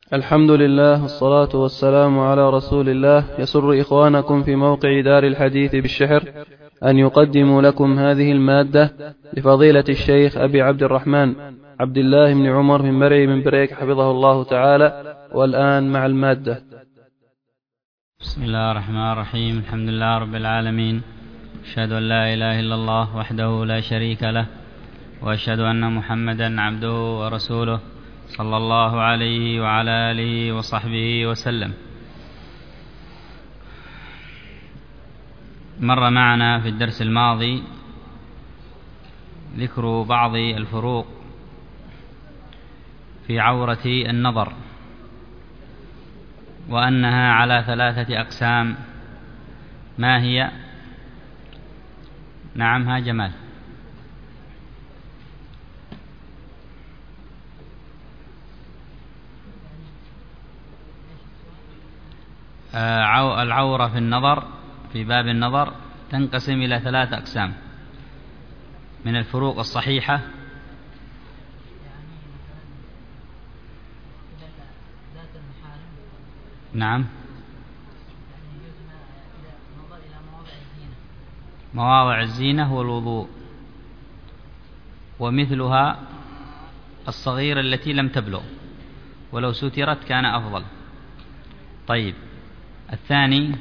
الحمد لله والصلاة والسلام على رسول الله. يسر إخوانكم في موقع دار الحديث بالشحر أن يقدموا لكم هذه المادة لفضيلة الشيخ أبي عبد الرحمن عبد الله بن عمر بن مرعي بن بريك حفظه الله تعالى. والآن مع المادة. بسم الله الرحمن الرحيم. الحمد لله رب العالمين، أشهد أن لا إله إلا الله وحده لا شريك له، وأشهد أن محمدا عبده ورسوله صلى الله عليه وعلى آله وصحبه وسلم. مر معنا في الدرس الماضي ذكر بعض الفروق في عورة النظر، وأنها على 3 أقسام. ما هي؟ نعم، ها جمال. العورة في النظر، في باب النظر، تنقسم إلى 3 أقسام من الفروق الصحيحة. نعم، مواضع الزينة والوضوء، ومثلها الصغيرة التي لم تبلغ، ولو سترت كان أفضل. طيب، الثاني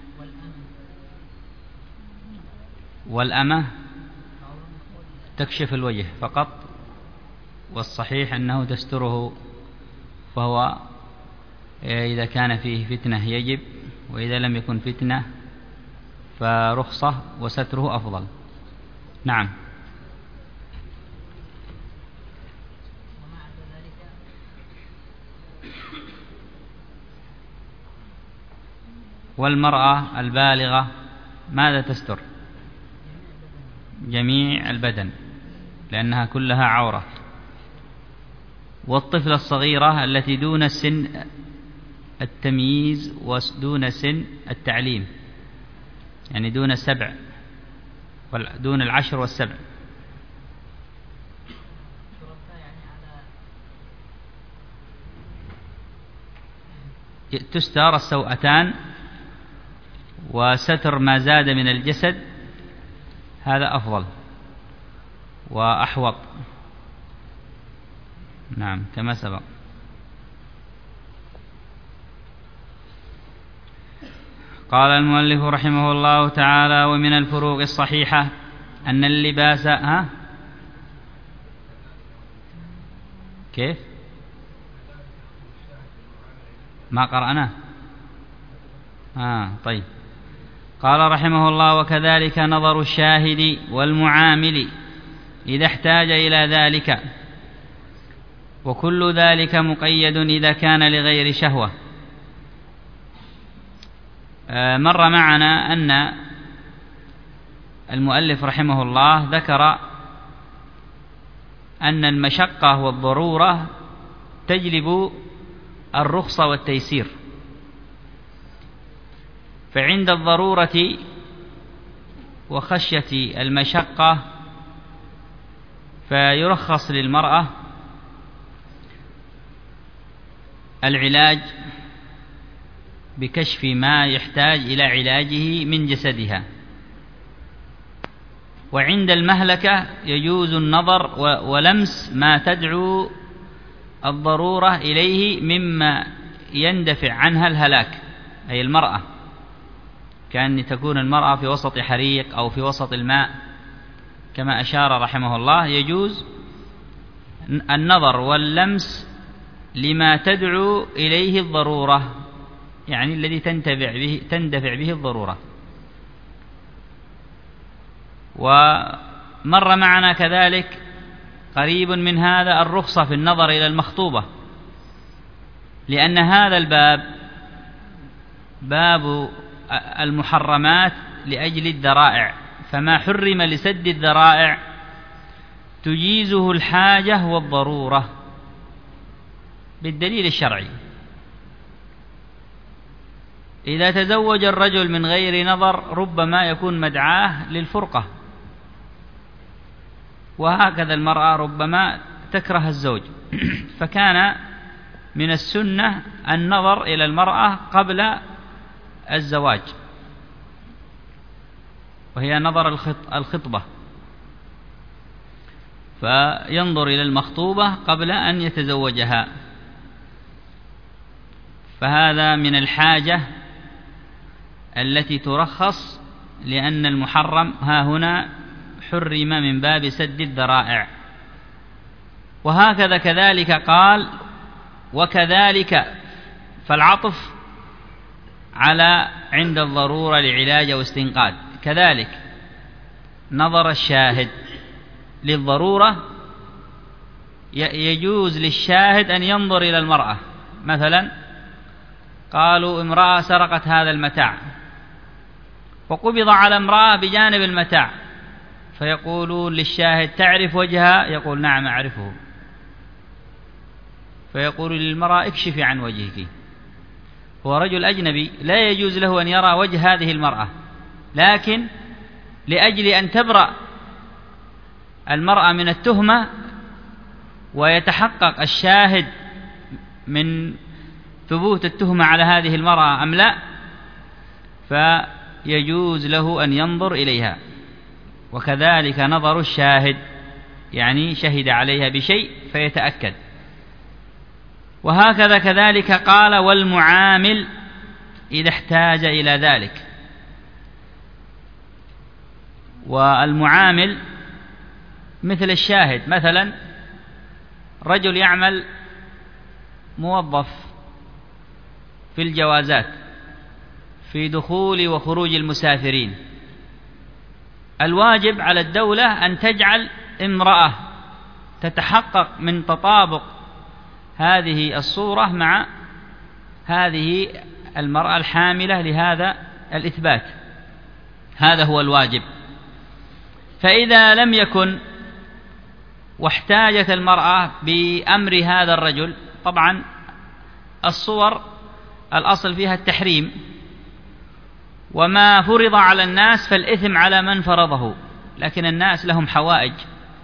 والأمة تكشف الوجه فقط، والصحيح أنه تستره، فهو إذا كان فيه فتنة يجب، وإذا لم يكن فتنة فرخصة وستره أفضل. نعم. والمرأة البالغة ماذا تستر؟ جميع البدن، لأنها كلها عورة. والطفلة الصغيرة التي دون سن التمييز ودون سن التعليم، يعني دون 7، دون 10 و7. تستر السوأتان وستر ما زاد من الجسد، هذا أفضل وأحوط. نعم، كما سبق. قال المؤلف رحمه الله تعالى: ومن الفروق الصحيحة أن اللباس كيف؟ ما قرأناه. طيب. قال رحمه الله: وكذلك نظر الشاهد والمعامل إذا احتاج إلى ذلك، وكل ذلك مقيد إذا كان لغير شهوة. مر معنا أن المؤلف رحمه الله ذكر أن المشقة والضرورة تجلب الرخصة والتيسير، فعند الضرورة وخشية المشقة فيرخص للمرأة العلاج بكشف ما يحتاج إلى علاجه من جسدها، وعند المهلكة يجوز النظر ولمس ما تدعو الضرورة إليه مما يندفع عنها الهلاك، أي المرأة، كأن تكون المرأة في وسط حريق أو في وسط الماء كما أشار رحمه الله، يجوز النظر واللمس لما تدعو إليه الضرورة، يعني الذي تندفع به الضرورة. ومر معنا كذلك قريب من هذا الرخصة في النظر إلى المخطوبة، لأن هذا الباب باب المحرمات لأجل الذرائع، فما حرم لسد الذرائع تجيزه الحاجة والضرورة بالدليل الشرعي. إذا تزوج الرجل من غير نظر ربما يكون مدعاه للفرقة، وهكذا المرأة ربما تكره الزوج، فكان من السنة النظر إلى المرأة قبل الزواج، وهي نظر الخطبة، فينظر إلى المخطوبة قبل أن يتزوجها، فهذا من الحاجة التي ترخص، لأن المحرم ها هنا حرم من باب سد الذرائع. وهكذا كذلك قال وكذلك، فالعطف على عند الضرورة لعلاج أو استنقاذ، كذلك نظر الشاهد للضرورة يجوز للشاهد أن ينظر إلى المرأة. مثلا قالوا امرأة سرقت هذا المتاع، وقبض على امرأة بجانب المتاع، فيقولون للشاهد تعرف وجهها؟ يقول نعم أعرفه، فيقول للمرأة اكشفي عن وجهك. هو رجل أجنبي لا يجوز له أن يرى وجه هذه المرأة، لكن لأجل أن تبرأ المرأة من التهمة ويتحقق الشاهد من ثبوت التهمة على هذه المرأة أم لا، فيجوز له أن ينظر إليها. وكذلك نظر الشاهد، يعني شهد عليها بشيء فيتأكد. وهكذا كذلك قال والمعامل إذا احتاج إلى ذلك. والمعامل مثل الشاهد، مثلا رجل يعمل موظف في الجوازات في دخول وخروج المسافرين، الواجب على الدولة أن تجعل امرأة تتحقق من تطابق هذه الصورة مع هذه المرأة الحاملة لهذا الإثبات، هذا هو الواجب. فإذا لم يكن واحتاجت المرأة بأمر هذا الرجل، طبعا الصور الأصل فيها التحريم، وما فرض على الناس فالإثم على من فرضه، لكن الناس لهم حوائج،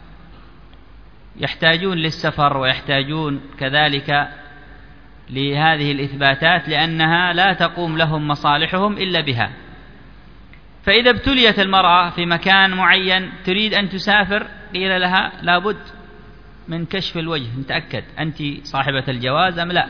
يحتاجون للسفر ويحتاجون كذلك لهذه الإثباتات، لأنها لا تقوم لهم مصالحهم إلا بها. فإذا ابتليت المرأة في مكان معين تريد أن تسافر، قيل لها لابد من كشف الوجه، نتأكد أنت صاحبة الجواز أم لا.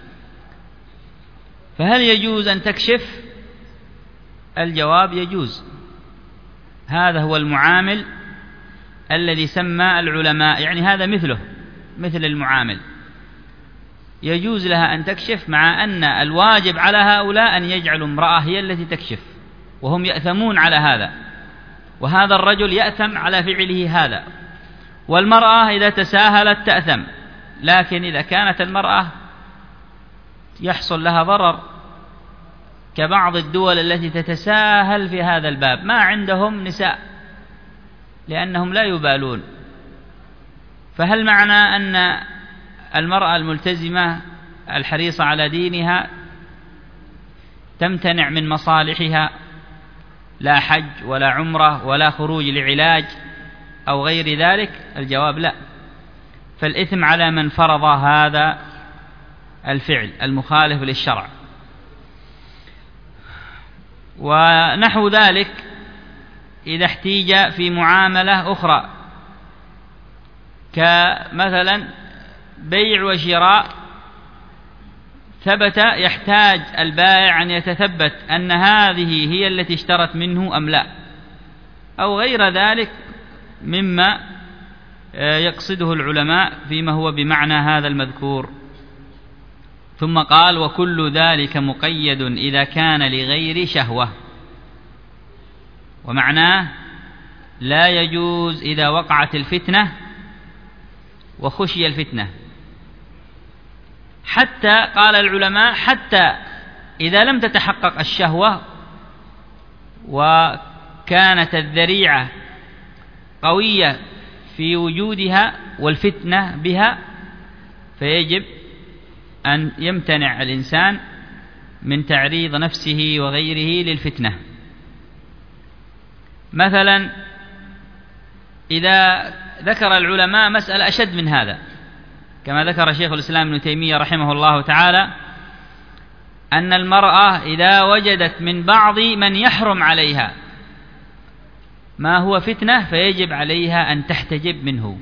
فهل يجوز أن تكشف؟ الجواب يجوز. هذا هو المعامل الذي سمى العلماء، يعني هذا مثله مثل المعامل، يجوز لها أن تكشف، مع أن الواجب على هؤلاء أن يجعلوا امرأة هي التي تكشف، وهم يأثمون على هذا، وهذا الرجل يأثم على فعله هذا، والمرأة إذا تساهلت تأثم. لكن إذا كانت المرأة يحصل لها ضرر كبعض الدول التي تتساهل في هذا الباب، ما عندهم نساء لأنهم لا يبالون، فهل معنى أن المرأة الملتزمة الحريصة على دينها تمتنع من مصالحها، لا حج ولا عمرة ولا خروج لعلاج أو غير ذلك؟ الجواب لا، فالإثم على من فرض هذا الفعل المخالف للشرع. ونحو ذلك إذا احتيج في معاملة أخرى، كمثلا بيع وشراء، ثبت يحتاج البائع أن يتثبت أن هذه هي التي اشترت منه أم لا، أو غير ذلك مما يقصده العلماء فيما هو بمعنى هذا المذكور. ثم قال وكل ذلك مقيد إذا كان لغير شهوة، ومعناه لا يجوز إذا وقعت الفتنة وخشي الفتنة، حتى قال العلماء حتى إذا لم تتحقق الشهوة وكانت الذريعة قوية في وجودها والفتنة بها، فيجب أن يمتنع الإنسان من تعريض نفسه وغيره للفتنة. مثلا إذا ذكر العلماء مسألة أشد من هذا، كما ذكر شيخ الإسلام ابن تيمية رحمه الله تعالى أن المرأة إذا وجدت من بعض من يحرم عليها ما هو فتنة فيجب عليها أن تحتجب منه.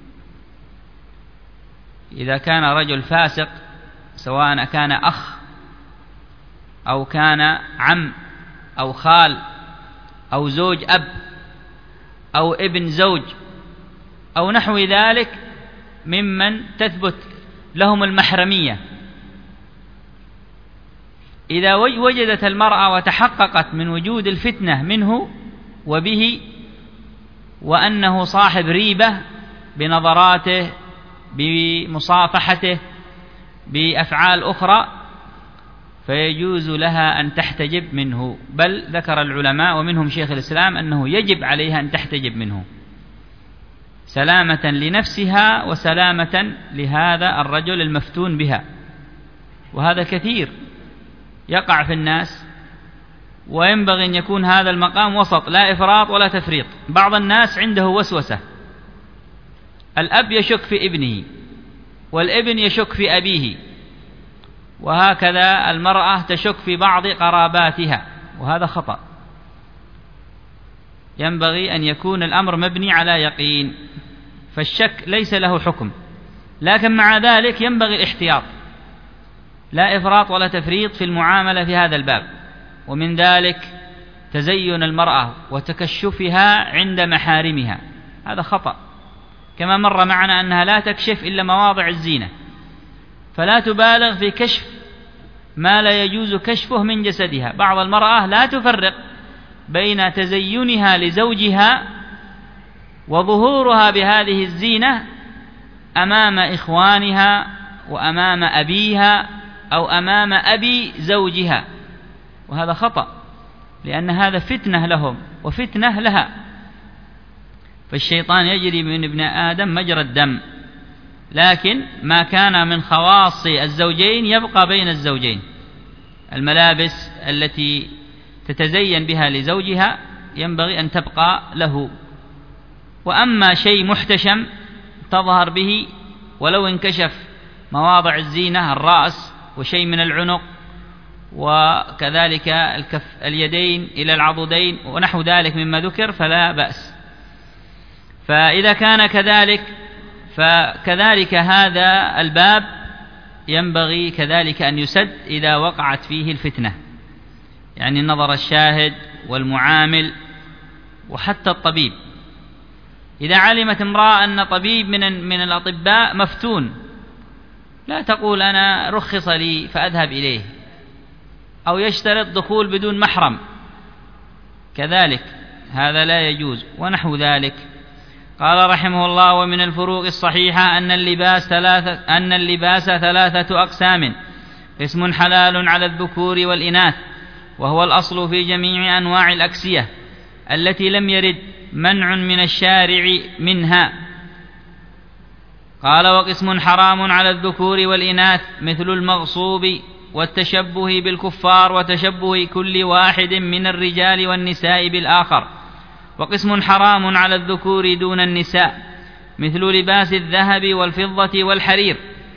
إذا كان رجل فاسق سواء كان أخ أو كان عم أو خال أو زوج أب أو ابن زوج أو نحو ذلك ممن تثبت لهم المحرمية، إذا وجدت المرأة وتحققت من وجود الفتنة منه وبه وأنه صاحب ريبة بنظراته بمصافحته بأفعال أخرى فيجوز لها أن تحتجب منه، بل ذكر العلماء ومنهم شيخ الإسلام أنه يجب عليها أن تحتجب منه سلامة لنفسها وسلامة لهذا الرجل المفتون بها. وهذا كثير يقع في الناس، وينبغي أن يكون هذا المقام وسط لا إفراط ولا تفريط. بعض الناس عنده وسوسة، الأب يشك في ابنه والابن يشك في أبيه، وهكذا المرأة تشك في بعض قراباتها، وهذا خطأ. ينبغي أن يكون الأمر مبني على يقين، فالشك ليس له حكم، لكن مع ذلك ينبغي الاحتياط، لا إفراط ولا تفريط في المعاملة في هذا الباب. ومن ذلك تزين المرأة وتكشفها عند محارمها، هذا خطأ، كما مر معنا أنها لا تكشف إلا مواضع الزينة، فلا تبالغ في كشف ما لا يجوز كشفه من جسدها. بعض المرأة لا تفرق بين تزينها لزوجها وظهورها بهذه الزينة أمام إخوانها وأمام أبيها أو أمام أبي زوجها، وهذا خطأ، لأن هذا فتنة لهم وفتنة لها. فالشيطان يجري من ابن آدم مجرى الدم، لكن ما كان من خواص الزوجين يبقى بين الزوجين. الملابس التي تتزين بها لزوجها ينبغي أن تبقى له، وأما شيء محتشم تظهر به ولو انكشف مواضع الزينة الرأس وشيء من العنق وكذلك اليدين إلى العضدين ونحو ذلك مما ذكر فلا بأس. فإذا كان كذلك فكذلك هذا الباب ينبغي كذلك أن يسد إذا وقعت فيه الفتنة، يعني نظر الشاهد والمعامل وحتى الطبيب. إذا علمت امرأة أن طبيب من الأطباء مفتون لا تقول أنا رخص لي فأذهب إليه، أو يشترط دخول بدون محرم، كذلك هذا لا يجوز ونحو ذلك. قال رحمه الله: ومن الفروق الصحيحة أن اللباس ثلاثة أقسام: قسم حلال على الذكور والإناث، وهو الأصل في جميع أنواع الأكسية التي لم يرد منع من الشارع منها. قال: وقسم حرام على الذكور والإناث مثل المغصوب والتشبه بالكفار وتشبه كل واحد من الرجال والنساء بالآخر. وقسم حرام على الذكور دون النساء مثل لباس الذهب والفضة والحرير.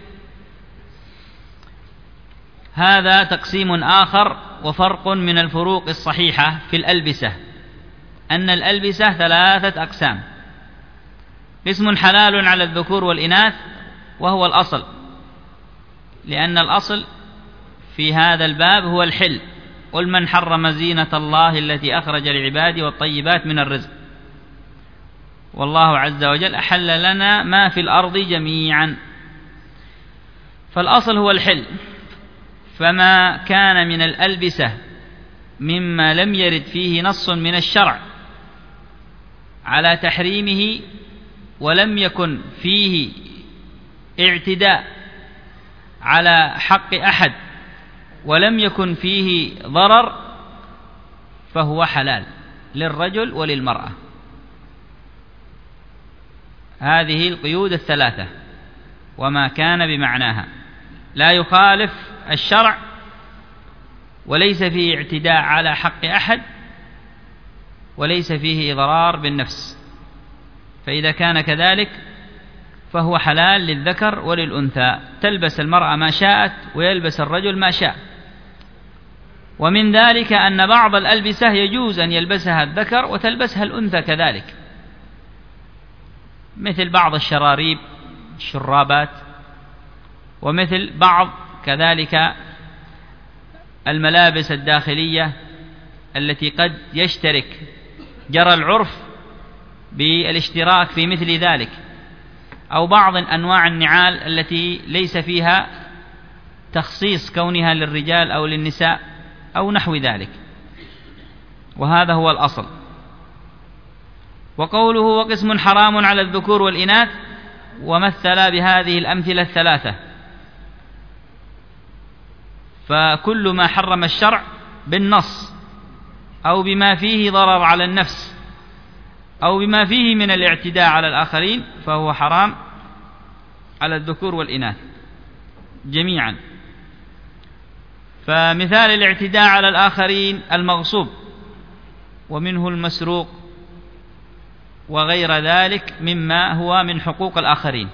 هذا تقسيم آخر وفرق من الفروق الصحيحة في الألبسة، أن الألبسة ثلاثة أقسام: قسم حلال على الذكور والإناث وهو الأصل، لأن الأصل في هذا الباب هو الحل: قل من حرم زينة الله التي أخرج لعباده والطيبات من الرزق، والله عز وجل أحل لنا ما في الأرض جميعا. فالأصل هو الحل، فما كان من الألبسة مما لم يرد فيه نص من الشرع على تحريمه ولم يكن فيه اعتداء على حق أحد ولم يكن فيه ضرر فهو حلال للرجل وللمرأة. هذه القيود الثلاثة وما كان بمعناها لا يخالف الشرع وليس فيه اعتداء على حق أحد وليس فيه إضرار بالنفس، فإذا كان كذلك فهو حلال للذكر وللأنثى، تلبس المرأة ما شاءت ويلبس الرجل ما شاء. ومن ذلك أن بعض الألبسة يجوز أن يلبسها الذكر وتلبسها الأنثى كذلك، مثل بعض الشراريب الشرابات، ومثل بعض كذلك الملابس الداخلية التي قد يشترك جرى العرف بالاشتراك في مثل ذلك، أو بعض أنواع النعال التي ليس فيها تخصيص كونها للرجال أو للنساء أو نحو ذلك، وهذا هو الأصل. وقوله وقسم حرام على الذكور والإناث، ومثل بهذه الأمثلة الثلاثة، فكل ما حرم الشرع بالنص أو بما فيه ضرر على النفس أو بما فيه من الاعتداء على الآخرين فهو حرام على الذكور والإناث جميعا. فمثال الاعتداء على الآخرين المغصوب، ومنه المسروق وغير ذلك مما هو من حقوق الآخرين.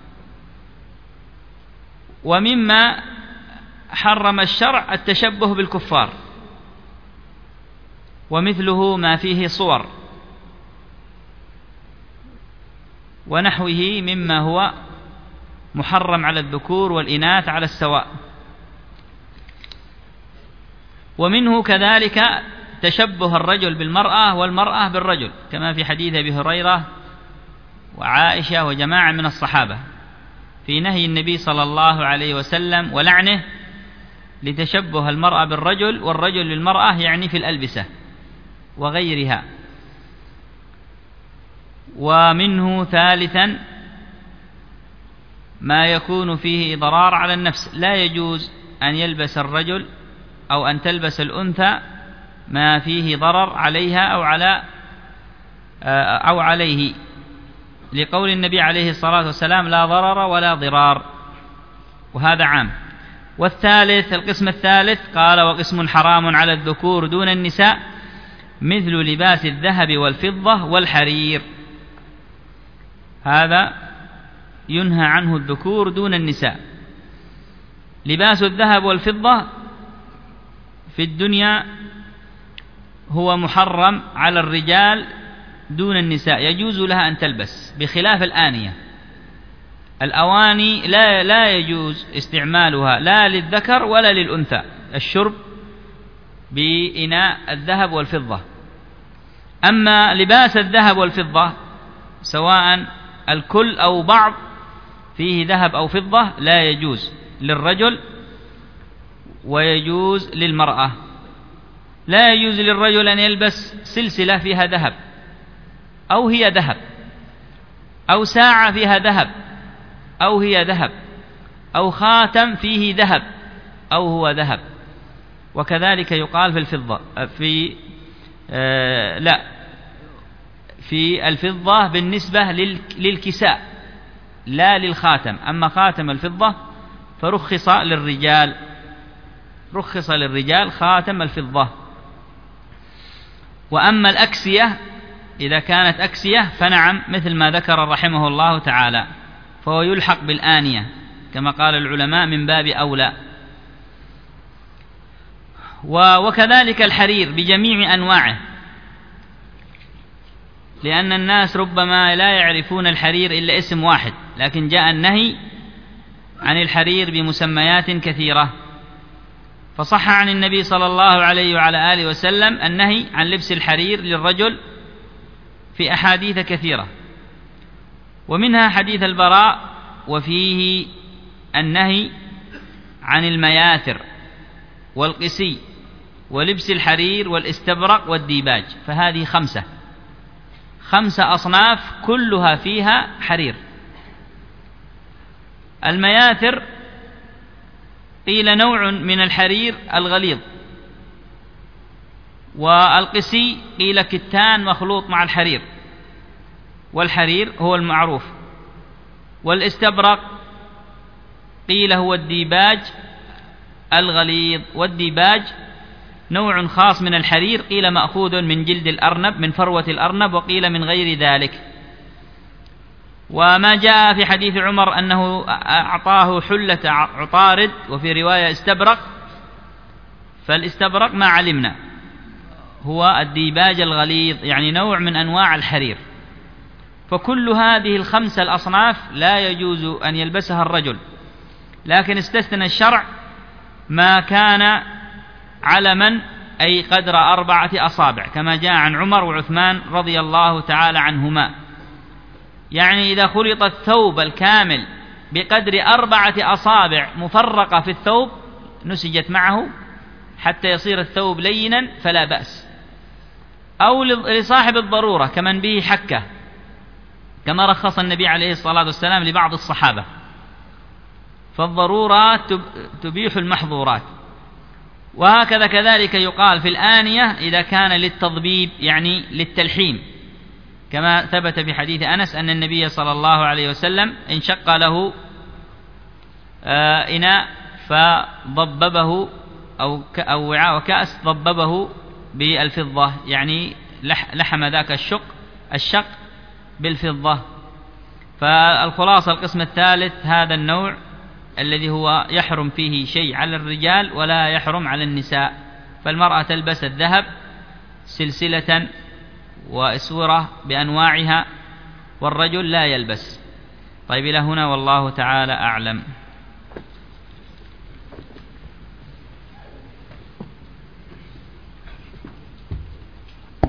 ومما حرم الشرع التشبه بالكفار، ومثله ما فيه صور ونحوه مما هو محرم على الذكور والإناث على السواء. ومنه كذلك تشبه الرجل بالمرأة والمرأة بالرجل، كما في حديث أبي هريرة وعائشة وجماعة من الصحابة في نهي النبي صلى الله عليه وسلم ولعنه لتشبه المرأة بالرجل والرجل للمرأة، يعني في الألبسة وغيرها. ومنه ثالثا ما يكون فيه إضرار على النفس، لا يجوز أن يلبس الرجل أو أن تلبس الأنثى ما فيه ضرر عليها أو عليه، لقول النبي عليه الصلاة والسلام لا ضرر ولا ضرار، وهذا عام. والثالث القسم الثالث قال وقسم حرام على الذكور دون النساء، مثل لباس الذهب والفضة والحرير، هذا ينهى عنه الذكور دون النساء. لباس الذهب والفضة في الدنيا هو محرم على الرجال دون النساء، يجوز لها أن تلبس، بخلاف الآنية. الأواني لا يجوز استعمالها لا للذكر ولا للأنثى، الشرب بإناء الذهب والفضة. أما لباس الذهب والفضة سواء الكل أو بعض فيه ذهب أو فضة لا يجوز للرجل ويجوز للمرأة. لا يجوز للرجل أن يلبس سلسلة فيها ذهب أو هي ذهب، أو ساعة فيها ذهب أو هي ذهب، أو خاتم فيه ذهب أو هو ذهب. وكذلك يقال في الفضة في الفضة بالنسبة للكساء لا للخاتم. أما خاتم الفضة فرخص للرجال خاتم الفضة. وأما الأكسية إذا كانت أكسية فنعم، مثل ما ذكر رحمه الله تعالى، فهو يلحق بالآنية كما قال العلماء من باب أولى. وكذلك الحرير بجميع أنواعه، لأن الناس ربما لا يعرفون الحرير إلا اسم واحد، لكن جاء النهي عن الحرير بمسميات كثيرة. فصح عن النبي صلى الله عليه وعلى آله وسلم النهي عن لبس الحرير للرجل في أحاديث كثيرة، ومنها حديث البراء وفيه النهي عن المياثر والقسي ولبس الحرير والاستبرق والديباج. فهذه خمسة أصناف كلها فيها حرير. المياثر قيل نوع من الحرير الغليظ، والقسي قيل كتان مخلوط مع الحرير، والحرير هو المعروف. والاستبرق قيل هو الديباج الغليظ، والديباج نوع خاص من الحرير، قيل مأخوذ من جلد الأرنب من فروة الأرنب، وقيل من غير ذلك. وما جاء في حديث عمر أنه أعطاه حلة عطارد وفي رواية استبرق، فالاستبرق ما علمنا هو الديباج الغليظ، يعني نوع من أنواع الحرير. فكل هذه الخمسة الأصناف لا يجوز أن يلبسها الرجل، لكن استثنى الشرع ما كان علما أي قدر 4 أصابع، كما جاء عن عمر وعثمان رضي الله تعالى عنهما. يعني إذا خلط الثوب الكامل بقدر 4 أصابع مفرقة في الثوب نسجت معه حتى يصير الثوب لينا فلا بأس، أو لصاحب الضرورة كمن به حكة، كما رخص النبي عليه الصلاة والسلام لبعض الصحابة. فالضرورات تبيح المحظورات. وهكذا كذلك يقال في الآنية إذا كان للتضبيب يعني للتلحيم، كما ثبت في حديث أنس أن النبي صلى الله عليه وسلم انشق له إناء فضببه أو وعاء وكأس ضببه بالفضة، يعني لحم ذاك الشق بالفضة. فالخلاصة القسم الثالث هذا النوع الذي هو يحرم فيه شيء على الرجال ولا يحرم على النساء. فالمرأة تلبس الذهب سلسلة وإسورة بأنواعها، والرجل لا يلبس. طيب إلى هنا والله تعالى أعلم.